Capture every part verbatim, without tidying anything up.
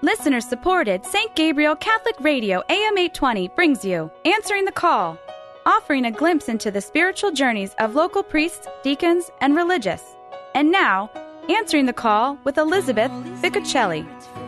Listener-supported Saint Gabriel Catholic Radio A M eight twenty brings you Answering the Call, offering a glimpse into the spiritual journeys of local priests, deacons, and religious. And now, Answering the Call with Elizabeth Ficocelli.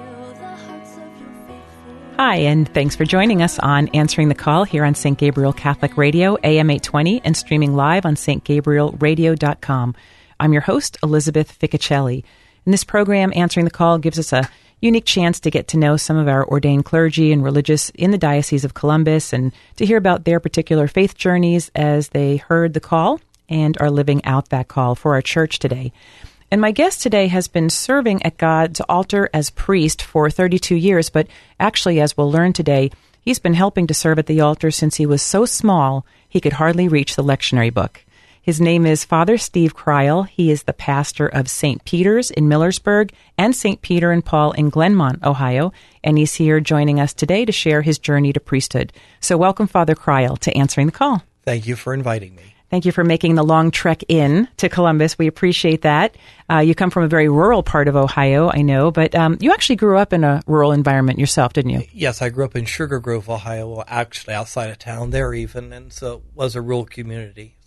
Hi, and thanks for joining us on Answering the Call here on Saint Gabriel Catholic Radio A M eight twenty and streaming live on s t gabriel radio dot com. I'm your host, Elizabeth Ficocelli. In this program, Answering the Call gives us a unique chance to get to know some of our ordained clergy and religious in the Diocese of Columbus and to hear about their particular faith journeys as they heard the call and are living out that call for our church today. And my guest today has been serving at God's altar as priest for thirty-two years, but actually, as we'll learn today, he's been helping to serve at the altar since he was so small he could hardly reach the lectionary book. His name is Father Steve Kreil. He is the pastor of Saint Peter's in Millersburg and Saint Peter and Paul in Glenmont, Ohio, and he's here joining us today to share his journey to priesthood. So welcome, Father Kreil, to Answering the Call. Thank you for inviting me. Thank you for making the long trek in to Columbus. We appreciate that. Uh, you come from a very rural part of Ohio, I know, but um, you actually grew up in a rural environment yourself, didn't you? Yes, I grew up in Sugar Grove, Ohio, actually outside of town there even, and so it was a rural community.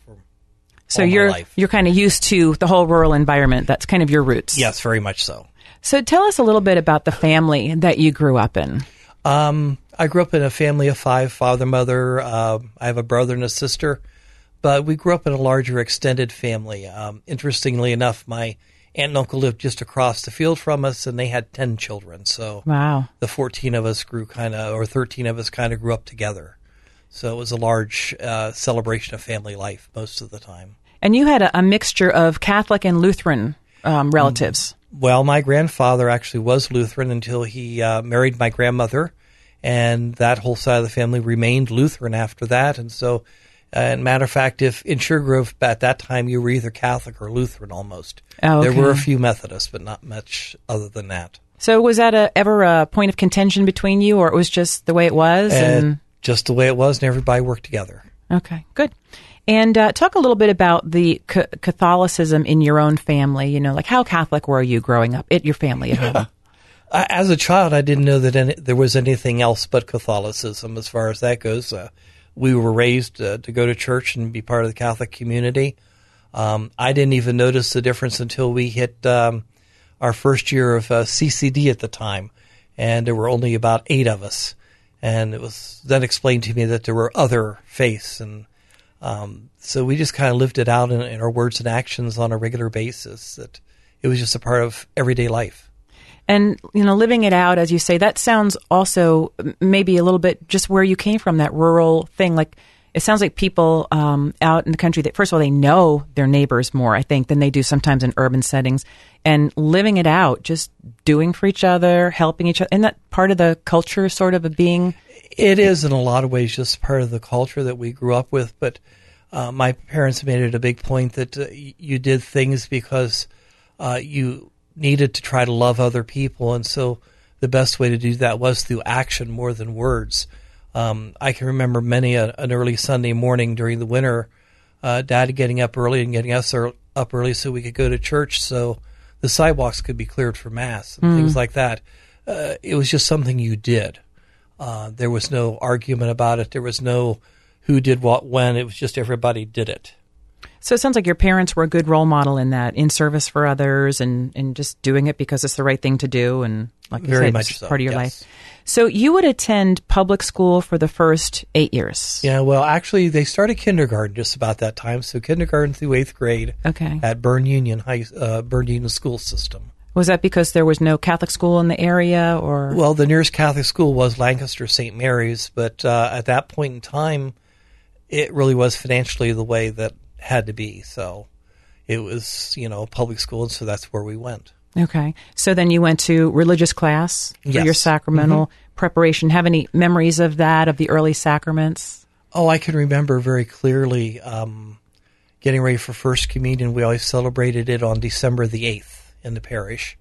So you're you're kind of used to the whole rural environment. That's kind of your roots. Yes, very much so. So tell us a little bit about the family that you grew up in. Um, I grew up in a family of five, father, mother. Uh, I have a brother and a sister, but we grew up in a larger extended family. Um, interestingly enough, my aunt and uncle lived just across the field from us, and they had ten children. So wow, the fourteen of us grew kind of, or thirteen of us kind of grew up together. So it was a large uh, celebration of family life most of the time. And you had a, a mixture of Catholic and Lutheran um, relatives. Well, my grandfather actually was Lutheran until he uh, married my grandmother, and that whole side of the family remained Lutheran after that. And so, uh, as a matter of fact, if in Sugar Grove at that time you were either Catholic or Lutheran almost. Oh, okay. There were a few Methodists, but not much other than that. So was that a, ever a point of contention between you, or it was just the way it was? And Uh, Just the way it was, and everybody worked together. Okay, good. And uh, talk a little bit about the c- Catholicism in your own family. You know, like how Catholic were you growing up at your family at home? As a child, I didn't know that any, there was anything else but Catholicism as far as that goes. Uh, we were raised uh, to go to church and be part of the Catholic community. Um, I didn't even notice the difference until we hit um, our first year of uh, C C D at the time, and there were only about eight of us. And it was then explained to me that there were other faiths. And um, so we just kind of lived it out in, in our words and actions on a regular basis. That it was just a part of everyday life. And, you know, living it out, as you say, that sounds also maybe a little bit just where you came from, that rural thing. Like, it sounds like people um, out in the country that, first of all, they know their neighbors more, I think, than they do sometimes in urban settings. And living it out, just doing for each other, helping each other. Isn't that part of the culture, sort of, of being? It is in a lot of ways just part of the culture that we grew up with. But uh, my parents made it a big point that uh, you did things because uh, you needed to try to love other people. And so the best way to do that was through action more than words. Um, I can remember many a, an early Sunday morning during the winter, uh, Dad getting up early and getting us er- up early so we could go to church so the sidewalks could be cleared for Mass and mm. things like that. Uh, it was just something you did. Uh, there was no argument about it. There was no who did what when. It was just everybody did it. So it sounds like your parents were a good role model in that, in service for others and, and just doing it because it's the right thing to do. And like you Very said, much it's so, part of your yes. life. So you would attend public school for the first eight years. Yeah, well, actually, they started kindergarten just about that time. So kindergarten through eighth grade okay. at Bern Union High, uh, Bern Union School System. Was that because there was no Catholic school in the area, or? Well, the nearest Catholic school was Lancaster Saint Mary's, but uh, at that point in time, it really was financially the way that had to be. So it was, you know, public school, and so that's where we went. Okay. So then you went to religious class for yes. your sacramental mm-hmm. preparation. Have any memories of that, of the early sacraments? Oh, I can remember very clearly um, getting ready for First Communion. We always celebrated it on December the eighth in the parish.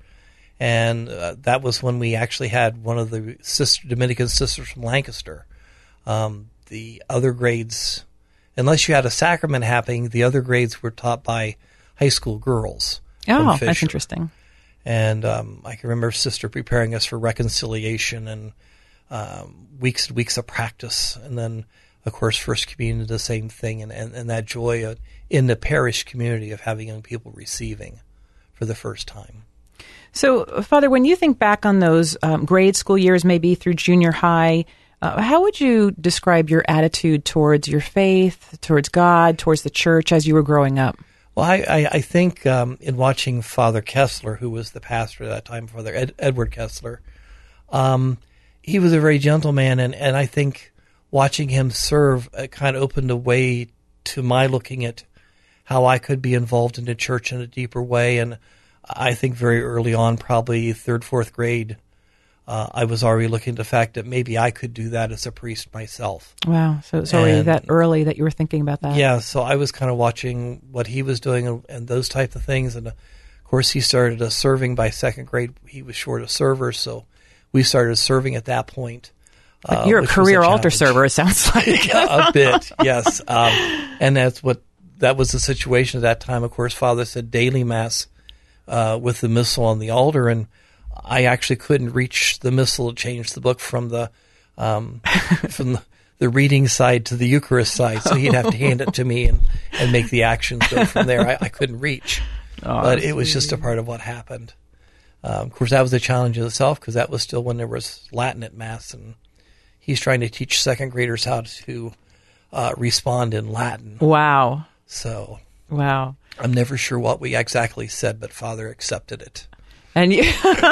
And uh, that was when we actually had one of the sister, Dominican sisters from Lancaster. Um, the other grades, unless you had a sacrament happening, the other grades were taught by high school girls. Oh, that's interesting. And um, I can remember Sister preparing us for reconciliation and um, weeks and weeks of practice. And then, of course, First Communion, the same thing, and, and, and that joy in the parish community of having young people receiving for the first time. So, Father, when you think back on those um, grade school years, maybe through junior high, uh, how would you describe your attitude towards your faith, towards God, towards the church as you were growing up? Well, I, I, I think um, in watching Father Kessler, who was the pastor at that time, Father Ed, Edward Kessler, um, he was a very gentle man, and, and I think watching him serve uh, kind of opened a way to my looking at how I could be involved in the church in a deeper way. And I think very early on, probably third, fourth grade, uh, I was already looking at the fact that maybe I could do that as a priest myself. Wow. So it's already And- that early that you were thinking about that? Yeah, so I was kind of watching what he was doing and, and those type of things. And, of course, he started uh, serving by second grade. He was short of servers, so we started serving at that point. But uh, you're a which was career altar challenge. server, it sounds like. Yeah, a bit, yes. Um, and that's what that was the situation at that time. Of course, Father said daily Mass uh, with the missal on the altar, and I actually couldn't reach the missal to change the book from the um, from the, the reading side to the Eucharist side, so he'd have to hand it to me and, and make the actions go from there. I, I couldn't reach, Oh, but it was just a part of what happened. Um, of course, that was a challenge in itself because that was still when there was Latin at Mass, and he's trying to teach second graders how to uh, respond in Latin. Wow. So Wow. I'm never sure what we exactly said, but Father accepted it. And you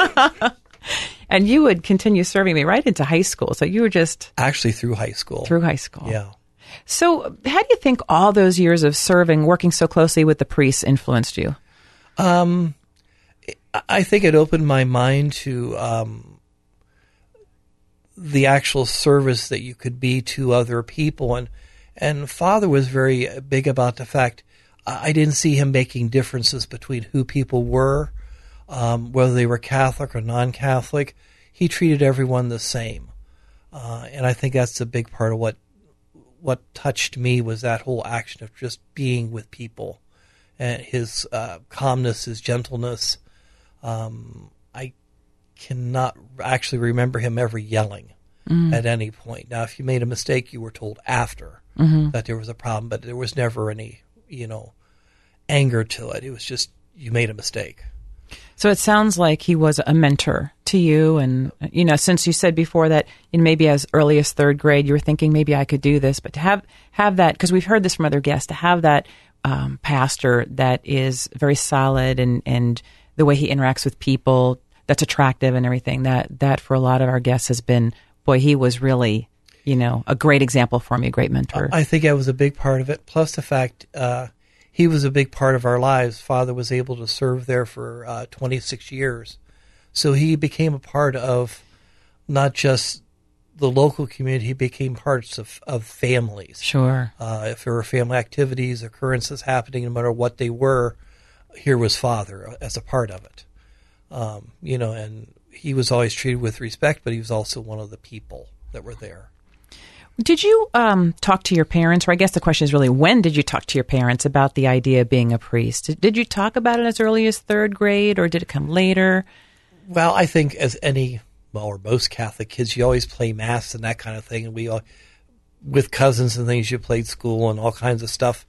and you would continue serving me right into high school. So you were just Actually, through high school. through high school. Yeah. So how do you think all those years of serving, working so closely with the priests influenced you? Um, I think it opened my mind to um, the actual service that you could be to other people. And, and Father was very big about the fact I didn't see him making differences between who people were, um, whether they were Catholic or non-Catholic. He treated everyone the same. Uh, and I think that's a big part of what what touched me was that whole action of just being with people. And his uh, calmness, his gentleness. Um, I cannot actually remember him ever yelling mm. at any point. Now, if you made a mistake, you were told after mm-hmm. that there was a problem, but there was never any, you know, anger to it. It was just you made a mistake. So it sounds like he was a mentor to you. And, you know, since you said before that in maybe as early as third grade, you were thinking maybe I could do this, but to have, have that, because we've heard this from other guests, to have that um, pastor that is very solid and, and the way he interacts with people, that's attractive and everything, that, that for a lot of our guests has been, boy, he was really, you know, a great example for me, a great mentor. I think that was a big part of it. Plus the fact uh, he was a big part of our lives. Father was able to serve there for uh, twenty-six years. So he became a part of not just the local community, he became parts of, of families. Sure. Uh, if there were family activities, occurrences happening, no matter what they were, here was Father as a part of it. Um, you know, and he was always treated with respect, but he was also one of the people that were there. Did you um, talk to your parents, or I guess the question is really, when did you talk to your parents about the idea of being a priest? Did, did you talk about it as early as third grade, or did it come later? Well, I think as any, well, or most Catholic kids, you always play Mass and that kind of thing. And we all, with cousins and things, you played school and all kinds of stuff.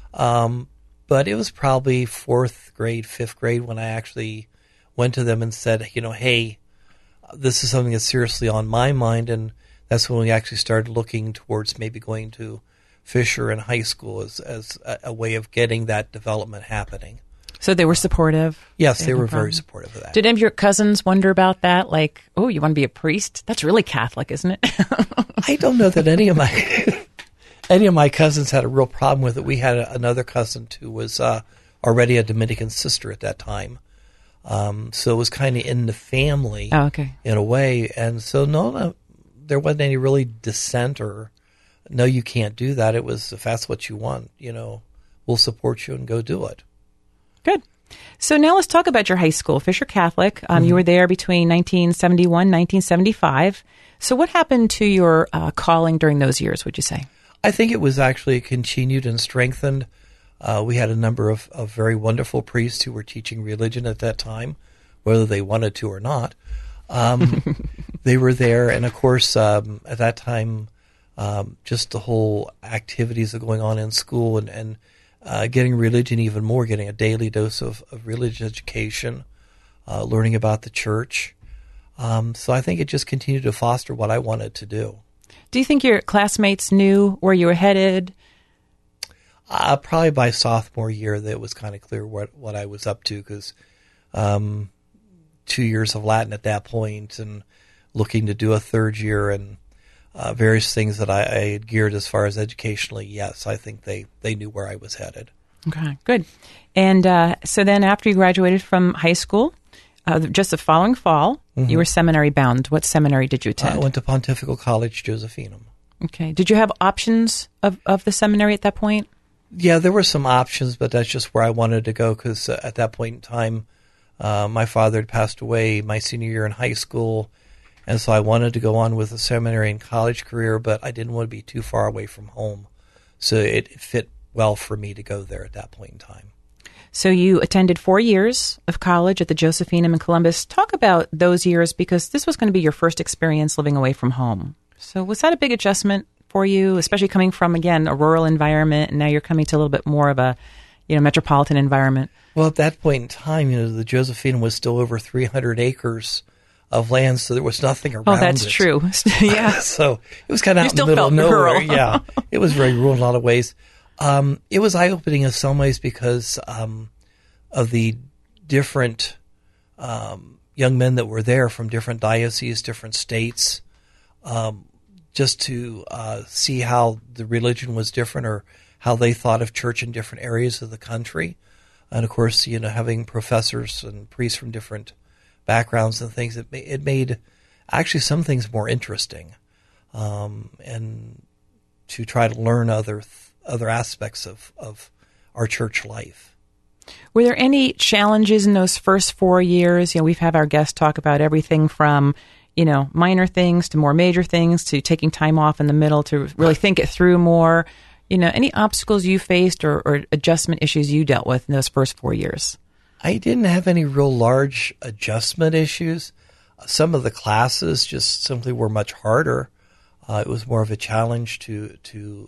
Um, but it was probably fourth grade, fifth grade when I actually went to them and said, you know, hey, this is something that's seriously on my mind. And that's when we actually started looking towards maybe going to Fisher in high school as, as a, a way of getting that development happening. So they were supportive? Yes, they, they were no very supportive of that. Did any of your cousins wonder about that? Like, oh, you want to be a priest? That's really Catholic, isn't it? I don't know that any of my any of my cousins had a real problem with it. We had a, another cousin who was uh, already a Dominican sister at that time. Um, so it was kind of in the family oh, okay. in a way. And so, no, no, there wasn't any really dissent or, no, you can't do that. It was, if that's what you want, you know, we'll support you and go do it. Good. So now let's talk about your high school, Fisher Catholic. Um, mm-hmm. You were there between nineteen seventy-one, nineteen seventy-five. So what happened to your uh, calling during those years, would you say? I think it was actually continued and strengthened. Uh, we had a number of, of very wonderful priests who were teaching religion at that time. whether they wanted to or not. Um, they were there, and of course, um, at that time, um, just the whole activities that are going on in school and, and uh, getting religion even more, getting a daily dose of, of religious education, uh, learning about the church. Um, so I think it just continued to foster what I wanted to do. Do you think your classmates knew where you were headed? Uh, probably by sophomore year, that it was kind of clear what, what I was up to, because um, two years of Latin at that point and looking to do a third year and uh, various things that I, I had geared as far as educationally, yes, I think they, they knew where I was headed. Okay, good. And uh, so then after you graduated from high school, uh, just the following fall, mm-hmm. you were seminary bound. What seminary did you attend? I went to Pontifical College Josephinum. Okay. Did you have options of, of the seminary at that point? Yeah, there were some options, but that's just where I wanted to go, because uh, at that point in time, uh, my father had passed away my senior year in high school, and so I wanted to go on with a seminary and college career, but I didn't want to be too far away from home. So it, it fit well for me to go there at that point in time. So you attended four years of college at the Josephinum in Columbus. Talk about those years, because this was going to be your first experience living away from home. So was that a big adjustment for you, especially coming from, again, a rural environment, and now you're coming to a little bit more of a, you know, metropolitan environment? Well, at that point in time, you know, the Josephinum was still over three hundred acres of land, so there was nothing around it. Oh, that's it. true. Yeah. So it was kind of out in the still middle of felt nowhere. rural. Yeah, it was very rural in a lot of ways. Um, it was eye-opening in some ways because um, of the different um, young men that were there from different dioceses, different states, um, just to uh, see how the religion was different or how they thought of church in different areas of the country. And, of course, you know, having professors and priests from different backgrounds and things, it, it made actually some things more interesting, um, and to try to learn other th- other aspects of, of our church life. Were there any challenges in those first four years? You know, we've had our guests talk about everything from, you know, minor things to more major things to taking time off in the middle to really think it through more. You know, any obstacles you faced or, or adjustment issues you dealt with in those first four years? I didn't have any real large adjustment issues. Some of the classes just simply were much harder. Uh, it was more of a challenge to to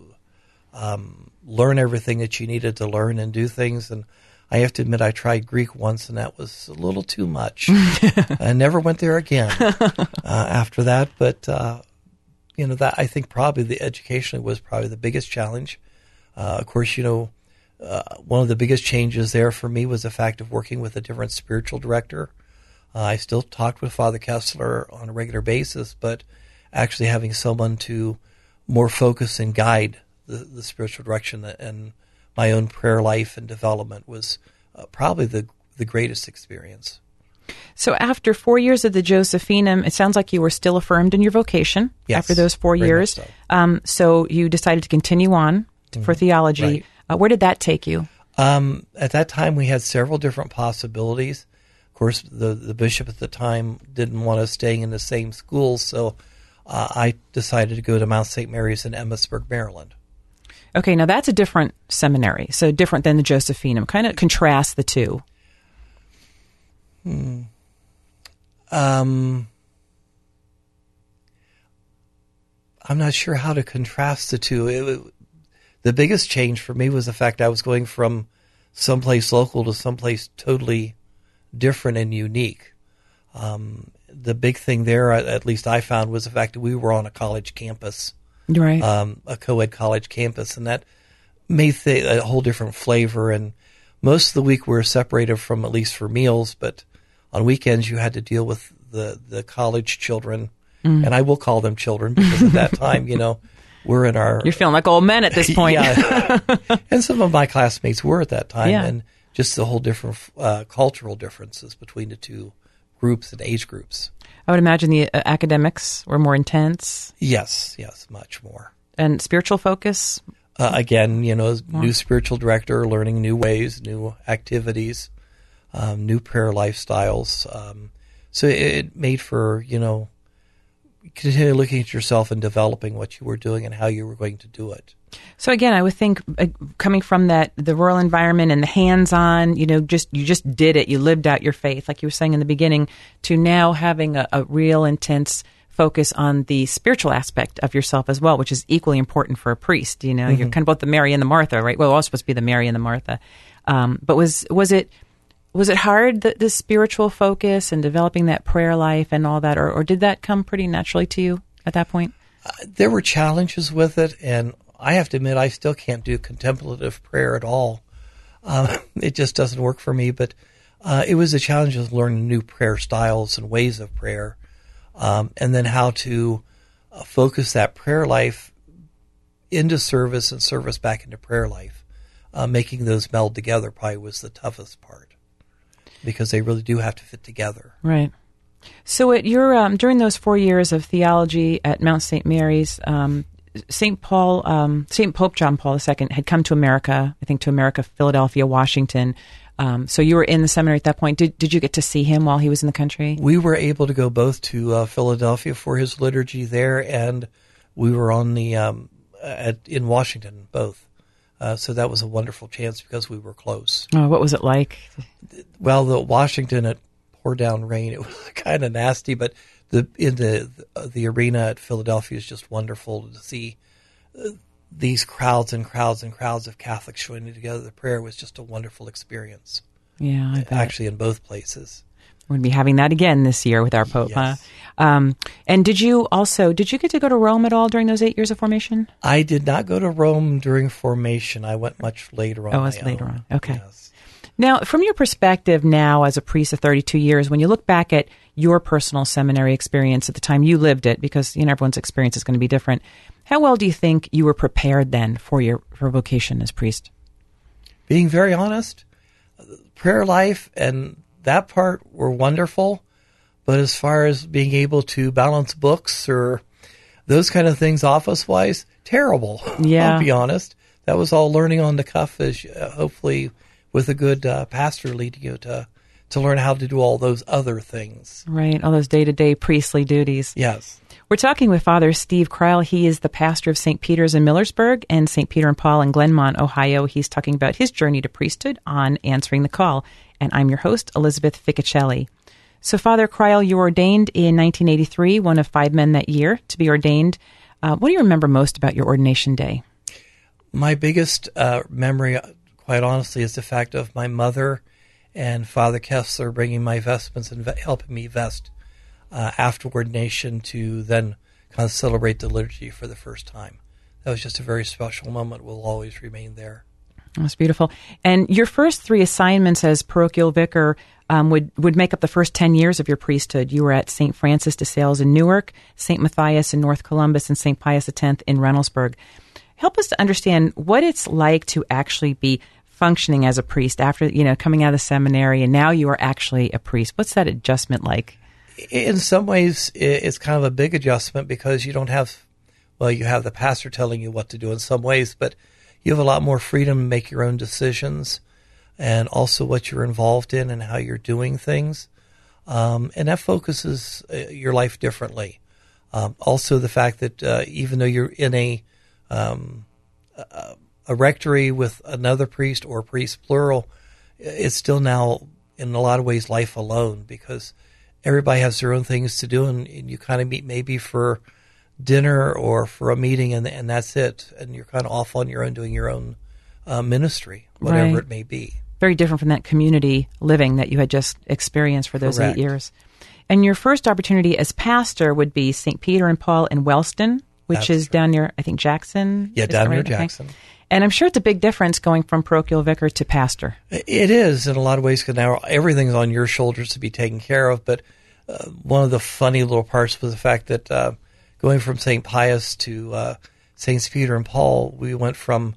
um, learn everything that you needed to learn and do things. And I have to admit, I tried Greek once, and that was a little too much. I never went there again uh, after that. But uh, you know, that I think probably the educationally was probably the biggest challenge. Uh, of course, you know. Uh, one of the biggest changes there for me was the fact of working with a different spiritual director. Uh, I still talked with Father Kessler on a regular basis, but actually having someone to more focus and guide the, the spiritual direction and my own prayer life and development was uh, probably the the greatest experience. So after four years of the Josephinum, it sounds like you were still affirmed in your vocation yes, after those four years. So. Um, so you decided to continue on to, mm-hmm. for theology. Right. Uh, where did that take you? Um, at that time, we had several different possibilities. Of course, the, the bishop at the time didn't want us staying in the same school, so uh, I decided to go to Mount Saint Mary's in Emmitsburg, Maryland. Okay, now that's a different seminary, so different than the Josephinum. Kind of contrast the two. Hmm. Um, I'm not sure how to contrast the two. It, The biggest change for me was the fact I was going from someplace local to someplace totally different and unique. Um, the big thing there, at least I found, was the fact that we were on a college campus, right? Um, a co-ed college campus, and that made th- a whole different flavor. And most of the week we were separated from, at least for meals, but on weekends you had to deal with the, the college children, mm. and I will call them children because at that time, you know, we're in our... You're feeling like old men at this point. Yeah. And some of my classmates were at that time, yeah. and just the whole different uh, cultural differences between the two groups and age groups. I would imagine the uh, academics were more intense. Yes, yes, much more. And spiritual focus? Uh, again, you know, new spiritual director, learning new ways, new activities, um, new prayer lifestyles. Um, so it made for, you know, continue looking at yourself and developing what you were doing and how you were going to do it. So again, I would think uh, coming from that, the rural environment and the hands-on, you know, just, you just did it. You lived out your faith, like you were saying in the beginning, to now having a, a real intense focus on the spiritual aspect of yourself as well, which is equally important for a priest. You know, mm-hmm. You're kind of both the Mary and the Martha, right? Well, we're all supposed to be the Mary and the Martha. Um, but was, was it, was it hard, the, the spiritual focus and developing that prayer life and all that, or, or did that come pretty naturally to you at that point? Uh, there were challenges with it, and I have to admit I still can't do contemplative prayer at all. Uh, it just doesn't work for me, but uh, it was a challenge of learning new prayer styles and ways of prayer, um, and then how to uh, focus that prayer life into service and service back into prayer life. Uh, making those meld together probably was the toughest part, because they really do have to fit together. Right. So at your um, during those four years of theology at Mount Saint Mary's, um, Saint Paul, um, Saint Pope John Paul the Second had come to America, I think to America, Philadelphia, Washington. Um, so you were in the seminary at that point. Did did you get to see him while he was in the country? We were able to go both to uh, Philadelphia for his liturgy there, and we were on the um, at, in Washington both. Uh, so that was a wonderful chance because we were close. Oh, what was it like? Well, the Washington, it poured down rain. It was kind of nasty, but the in the the arena at Philadelphia is just wonderful to see uh, these crowds and crowds and crowds of Catholics joining together. The prayer was just a wonderful experience. Yeah, I bet. Actually, in both places. We're going to be having that again this year with our Pope, yes. huh? Um, and did you also, did you get to go to Rome at all during those eight years of formation? I did not go to Rome during formation. I went much later on. Oh, it was later own. on. Okay. Yes. Now, from your perspective now as a priest of thirty-two years, when you look back at your personal seminary experience at the time you lived it, because you know everyone's experience is going to be different, how well do you think you were prepared then for your for vocation as priest? Being very honest, prayer life and that part were wonderful, but as far as being able to balance books or those kind of things office-wise, terrible. Yeah. I'll be honest. That was all learning on the cuff, as uh, hopefully with a good uh, pastor leading you to to learn how to do all those other things. Right, all those day-to-day priestly duties. Yes. We're talking with Father Steve Kreil. He is the pastor of Saint Peter's in Millersburg and Saint Peter and Paul in Glenmont, Ohio. He's talking about his journey to priesthood on Answering the Call. And I'm your host, Elizabeth Ficocelli. So, Father Kreil, you were ordained in nineteen eighty-three, one of five men that year to be ordained. Uh, what do you remember most about your ordination day? My biggest uh, memory, quite honestly, is the fact of my mother and Father Kessler bringing my vestments and ve- helping me vest uh, after ordination to then kind of celebrate the liturgy for the first time. That was just a very special moment. Will always remain there. That's beautiful. And your first three assignments as parochial vicar um, would, would make up the first ten years of your priesthood. You were at Saint Francis de Sales in Newark, Saint Matthias in North Columbus, and Saint Pius X in Reynoldsburg. Help us to understand what it's like to actually be functioning as a priest after, you know, coming out of seminary, and now you are actually a priest. What's that adjustment like? In some ways, it's kind of a big adjustment because you don't have, well, you have the pastor telling you what to do in some ways, but you have a lot more freedom to make your own decisions and also what you're involved in and how you're doing things. Um, and that focuses your life differently. Um, also, the fact that uh, even though you're in a, um, a a rectory with another priest or priest plural, it's still now in a lot of ways life alone because everybody has their own things to do, and, and you kind of meet maybe for dinner or for a meeting, and and that's it. And you're kind of off on your own doing your own uh, ministry, whatever right. it may be. Very different from that community living that you had just experienced for those Correct. eight years. And your first opportunity as pastor would be Saint Peter and Paul in Wellston, which That's is right. down near, I think, Jackson? Yeah, Is down that near right? Okay. Jackson. And I'm sure it's a big difference going from parochial vicar to pastor. It is in a lot of ways because now everything's on your shoulders to be taken care of. But uh, one of the funny little parts was the fact that uh, going from Saint Pius to uh, Saints Peter and Paul, we went from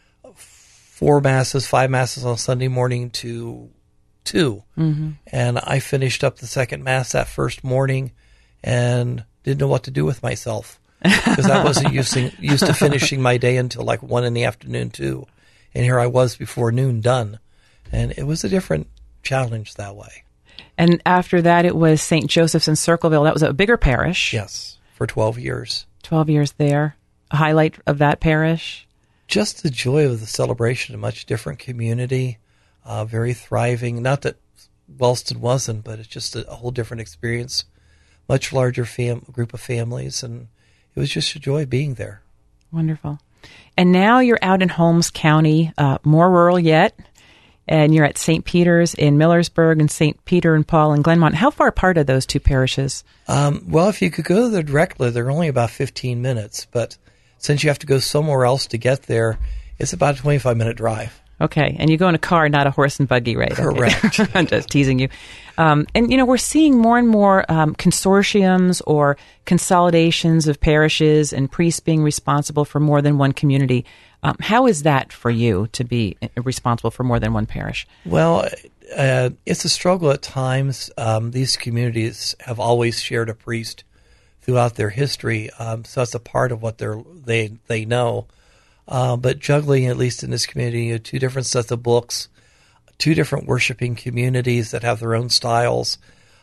four masses, five masses on Sunday morning to two. Mm-hmm. And I finished up the second mass that first morning and didn't know what to do with myself. Because I wasn't used to, used to finishing my day until like one in the afternoon too. And here I was before noon done. And it was a different challenge that way. And after that, it was Saint Joseph's in Circleville. That was a bigger parish. Yes, for twelve years. twelve years there. A highlight of that parish? Just the joy of the celebration, a much different community, uh, very thriving. Not that Wellston wasn't, but it's just a, a whole different experience, much larger fam- group of families, and it was just a joy being there. Wonderful. And now you're out in Holmes County, uh, more rural yet, and you're at Saint Peter's in Millersburg and Saint Peter and Paul in Glenmont. How far apart are those two parishes? Um, well, if you could go there directly, they're only about fifteen minutes, but since you have to go somewhere else to get there, it's about a twenty-five minute drive. Okay, and you go in a car, not a horse and buggy, right? Correct. Okay. I'm just teasing you. Um, and, you know, we're seeing more and more um, consortiums or consolidations of parishes and priests being responsible for more than one community. Um, how is that for you to be responsible for more than one parish? Well, uh, it's a struggle at times. Um, these communities have always shared a priest throughout their history, um, so that's a part of what they're, they they know. Uh, but juggling, at least in this community, you know, two different sets of books, two different worshiping communities that have their own styles.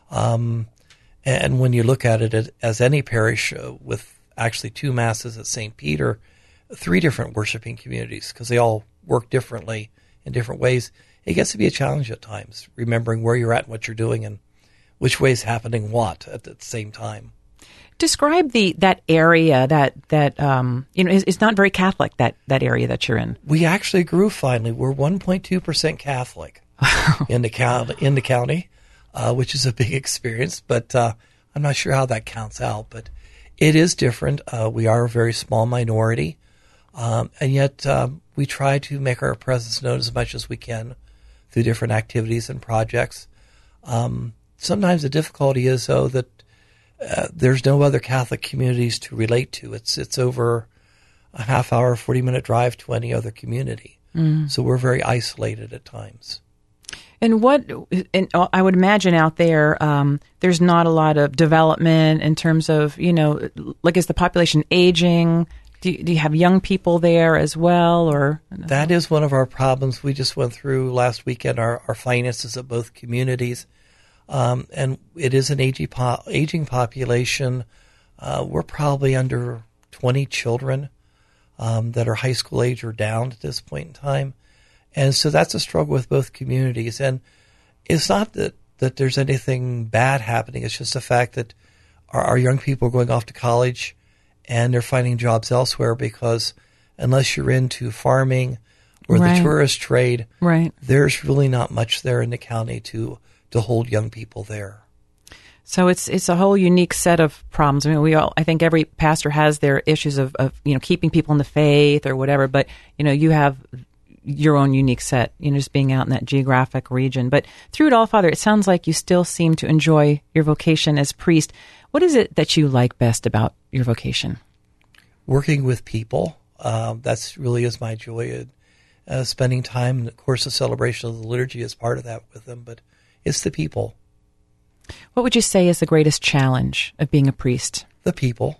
Um, and when you look at it as any parish uh, with actually two masses at Saint Peter, three different worshiping communities, because they all work differently in different ways, it gets to be a challenge at times, remembering where you're at and what you're doing and which way is happening what at the same time. Describe the that area that that um, you know is, is not very Catholic. That, that area that you're in. We actually grew finally. We're one point two percent Catholic in the county, in the county, uh, which is a big experience. But uh, I'm not sure how that counts out. But it is different. Uh, we are a very small minority, um, and yet um, we try to make our presence known as much as we can through different activities and projects. Um, sometimes the difficulty is though that. Uh, there's no other Catholic communities to relate to. It's it's over a half hour, forty minute drive to any other community. Mm. So we're very isolated at times. And what, and I would imagine out there, um, there's not a lot of development in terms of, you know, like is the population aging? Do you, do you have young people there as well? Or that is one of our problems. We just went through last weekend our, our finances of both communities. Um, and it is an aging, po- aging population. Uh, we're probably under twenty children um, that are high school age or down at this point in time. And so that's a struggle with both communities. And it's not that, that there's anything bad happening. It's just the fact that our, our young people are going off to college and they're finding jobs elsewhere because unless you're into farming or right. the tourist trade, right. there's really not much there in the county to to hold young people there. So it's it's a whole unique set of problems. I mean, we all I think every pastor has their issues of, of you know keeping people in the faith or whatever, but you know you have your own unique set, you know, just being out in that geographic region. But through it all, Father, it sounds like you still seem to enjoy your vocation as priest. What is it that you like best about your vocation? Working with people. Um, that's really is my joy. Uh, spending time, and of course, the celebration of the liturgy is part of that with them, but it's the people. What would you say is the greatest challenge of being a priest? The people.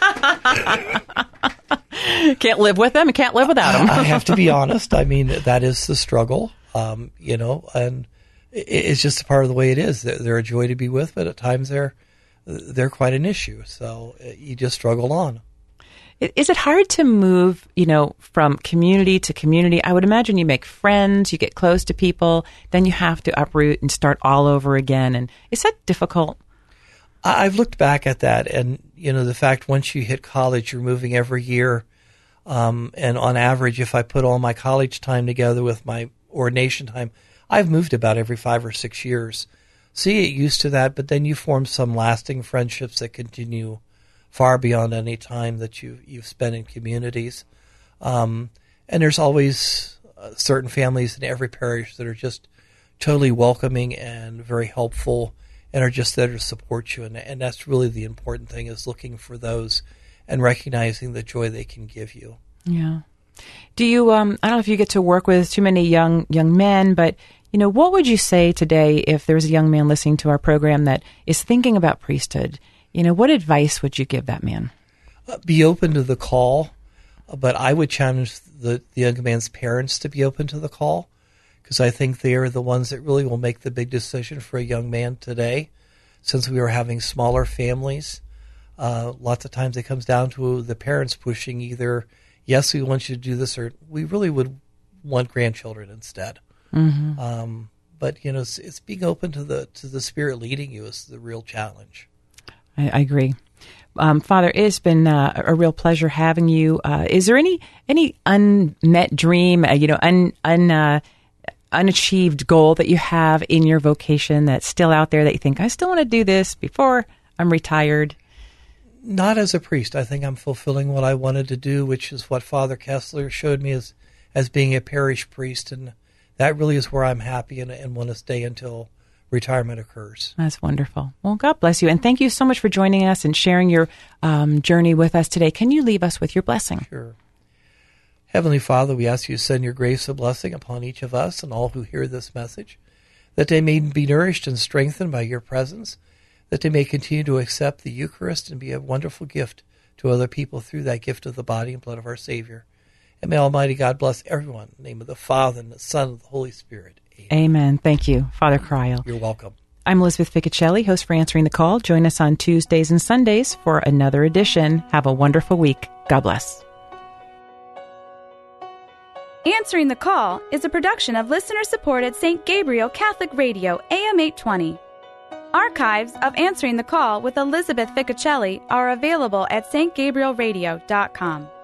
Can't live with them. Can't live without them. I have to be honest. I mean, that is the struggle, um, you know, and it's just a part of the way it is. They're a joy to be with, but at times they're they're quite an issue. So you just struggle on. Is it hard to move, you know, from community to community? I would imagine you make friends, you get close to people, then you have to uproot and start all over again. And is that difficult? I've looked back at that, and, you know, the fact once you hit college, you're moving every year. Um, and on average, if I put all my college time together with my ordination time, I've moved about every five or six years. So you get used to that, but then you form some lasting friendships that continue far beyond any time that you, you've spent in communities. Um, and there's always uh, certain families in every parish that are just totally welcoming and very helpful and are just there to support you. And, and that's really the important thing, is looking for those and recognizing the joy they can give you. Yeah. Do you, um, I don't know if you get to work with too many young young men, but, you know, what would you say today if there's a young man listening to our program that is thinking about priesthood? You know, what advice would you give that man? Uh, be open to the call, but I would challenge the, the young man's parents to be open to the call, because I think they are the ones that really will make the big decision for a young man today. Since we are having smaller families, uh, lots of times it comes down to the parents pushing either yes, we want you to do this, or we really would want grandchildren instead. Mm-hmm. Um, but you know, it's, it's being open to the to the Spirit leading you is the real challenge. I, I agree. Um, Father, it's been uh, a real pleasure having you. Uh, is there any any unmet dream, uh, you know, un, un uh, unachieved goal that you have in your vocation that's still out there that you think, I still want to do this before I'm retired? Not as a priest. I think I'm fulfilling what I wanted to do, which is what Father Kessler showed me as as being a parish priest, and that really is where I'm happy and, and want to stay until retirement occurs. That's wonderful. Well, God bless you. And thank you so much for joining us and sharing your um, journey with us today. Can you leave us with your blessing? Sure. Heavenly Father, we ask you to send your grace and blessing upon each of us and all who hear this message, that they may be nourished and strengthened by your presence, that they may continue to accept the Eucharist and be a wonderful gift to other people through that gift of the body and blood of our Savior. And may Almighty God bless everyone. In the name of the Father, and the Son, and the Holy Spirit. Amen. Amen. Thank you, Father Cryle. You're welcome. I'm Elizabeth Ficocelli, host for Answering the Call. Join us on Tuesdays and Sundays for another edition. Have a wonderful week. God bless. Answering the Call is a production of listener-supported Saint Gabriel Catholic Radio, A M eight twenty. Archives of Answering the Call with Elizabeth Ficocelli are available at s t gabriel radio dot com.